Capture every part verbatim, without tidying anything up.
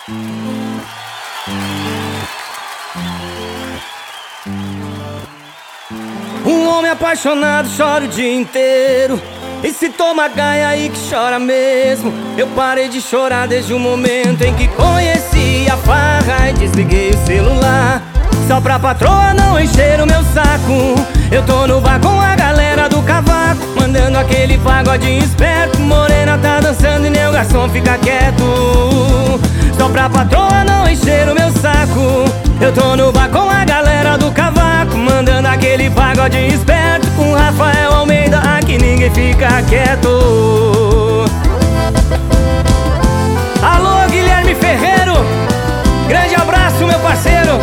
Um homem apaixonado chora o dia inteiro, e se toma gaia aí que chora mesmo. Eu parei de chorar desde o momento em que conheci a farra e desliguei o celular, só pra patroa não encher o meu saco. Eu tô no bar com a galera do cavaco, mandando aquele pagodinho esperto. Morena tá dançando e nem o garçom fica quieto, só pra patroa não encher o meu saco. Eu tô no bar com a galera do cavaco, mandando aquele pagodinho esperto. Com Rafael Almeida aqui ninguém fica quieto. Alô, Guilherme Ferreiro, grande abraço, meu parceiro.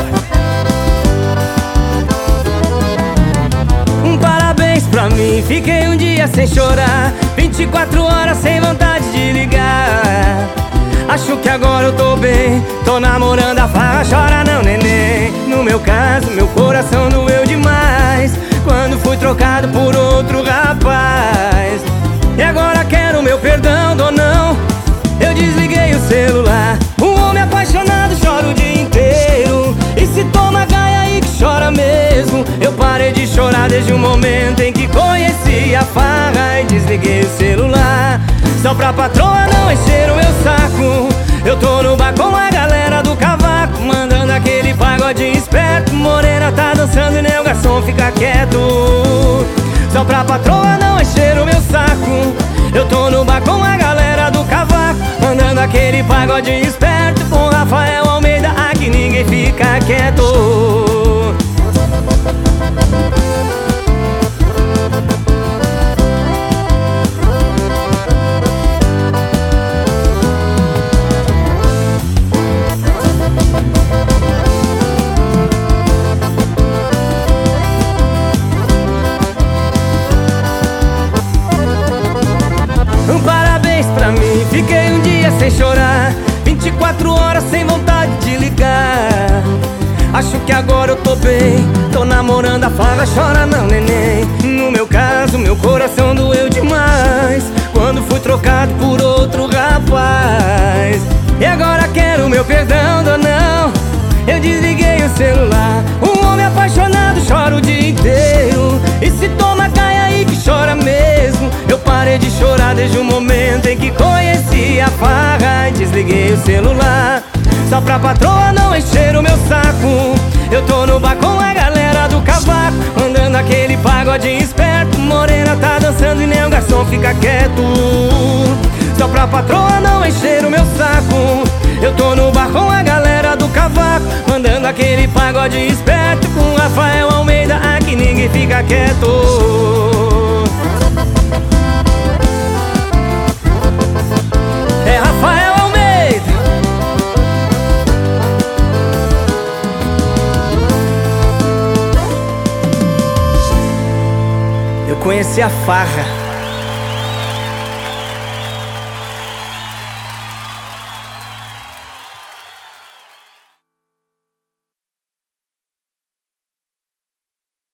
Um parabéns pra mim, fiquei um dia sem chorar, vinte e quatro horas sem vontade de ligar. Acho que agora eu tô bem, tô namorando a farra, chora não, neném. No meu caso, meu coração doeu demais quando fui trocado por outro rapaz. E agora quero meu perdão, ou não, eu desliguei o celular. Um homem apaixonado chora o dia inteiro, e se toma gaia aí que chora mesmo. Eu parei de chorar desde o momento em que conheci a farra e desliguei o celular, só pra patroa não encher o meu saco. Eu tô no bar com a galera do cavaco, mandando aquele pagodinho esperto. Morena tá dançando e nem o garçom fica quieto, só pra patroa não encher o meu saco. Eu tô no bar com a galera do cavaco, mandando aquele pagodinho esperto. Com Rafael Almeida aqui ninguém fica quieto. Um parabéns pra mim, fiquei um dia sem chorar, vinte e quatro horas sem vontade de ligar. Acho que agora eu tô bem, tô namorando a farra, chora não, neném. No meu caso, meu coração doeu demais quando fui trocado por outro rapaz. E agora quero meu perdão, ou não, eu desliguei o celular. Um homem apaixonado chora o dia inteiro, e se toma gaia aí que chora mesmo. Eu parei de chorar desde o momento em que conheci a farra e desliguei o celular, só pra patroa não encher o meu saco. Eu tô no bar com a galera do cavaco, mandando aquele pagodinho esperto. Morena tá dançando e nem o garçom fica quieto, só pra patroa não encher o meu saco. Eu tô no bar com a galera do cavaco, mandando aquele pagodinho esperto. Com Rafael Almeida aqui ninguém fica quieto. É Rafael Almeida. Eu conheci a farra